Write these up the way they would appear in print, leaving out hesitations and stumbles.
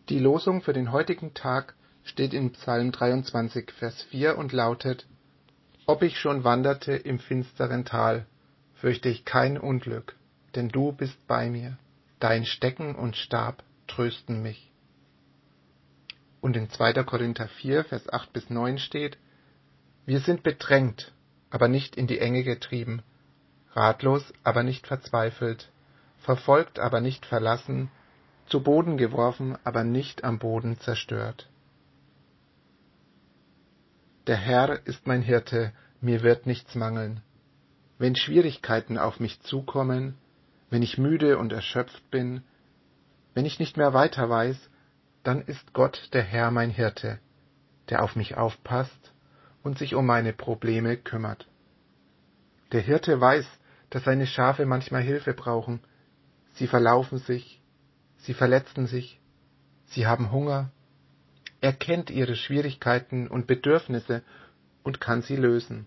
Die Losung für den heutigen Tag steht in Psalm 23, Vers 4 und lautet: Ob ich schon wanderte im finsteren Tal, fürchte ich kein Unglück, denn du bist bei mir. Dein Stecken und Stab trösten mich. Und in 2. Korinther 4, Vers 8 bis 9 steht: Wir sind bedrängt, aber nicht in die Enge getrieben, ratlos, aber nicht verzweifelt, verfolgt, aber nicht verlassen, zu Boden geworfen, aber nicht am Boden zerstört. Der Herr ist mein Hirte, mir wird nichts mangeln. Wenn Schwierigkeiten auf mich zukommen, wenn ich müde und erschöpft bin, wenn ich nicht mehr weiter weiß, dann ist Gott der Herr mein Hirte, der auf mich aufpasst und sich um meine Probleme kümmert. Der Hirte weiß, dass seine Schafe manchmal Hilfe brauchen. Sie verlaufen sich, sie verletzen sich, sie haben Hunger. Er kennt ihre Schwierigkeiten und Bedürfnisse und kann sie lösen.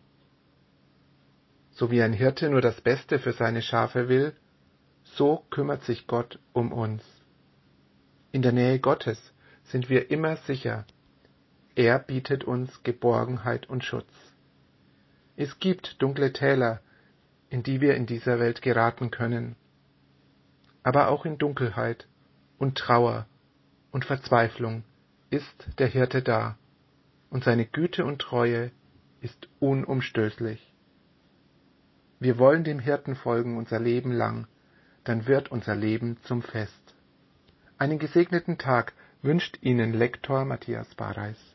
So wie ein Hirte nur das Beste für seine Schafe will, so kümmert sich Gott um uns. In der Nähe Gottes sind wir immer sicher. Er bietet uns Geborgenheit und Schutz. Es gibt dunkle Täler, in die wir in dieser Welt geraten können. Aber auch in Dunkelheit und Trauer und Verzweiflung ist der Hirte da, und seine Güte und Treue ist unumstößlich. Wir wollen dem Hirten folgen unser Leben lang, dann wird unser Leben zum Fest. Einen gesegneten Tag wünscht Ihnen Lektor Matthias Bareis.